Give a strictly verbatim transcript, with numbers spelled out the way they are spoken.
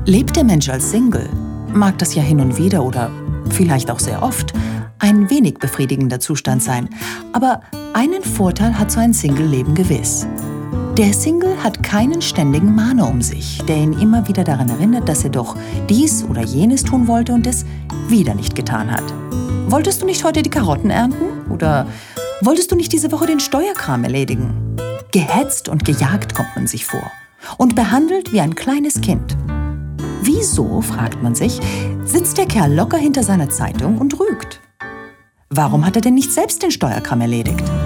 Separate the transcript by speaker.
Speaker 1: Lebt der Mensch als Single, mag das ja hin und wieder oder vielleicht auch sehr oft ein wenig befriedigender Zustand sein. Aber einen Vorteil hat so ein Single-Leben gewiss. Der Single hat keinen ständigen Mahner um sich, der ihn immer wieder daran erinnert, dass er doch dies oder jenes tun wollte und es wieder nicht getan hat. Wolltest du nicht heute die Karotten ernten? Oder wolltest du nicht diese Woche den Steuerkram erledigen? Gehetzt und gejagt kommt man sich vor und behandelt wie ein kleines Kind. Wieso, fragt man sich, sitzt der Kerl locker hinter seiner Zeitung und rügt? Warum hat er denn nicht selbst den Steuerkram erledigt?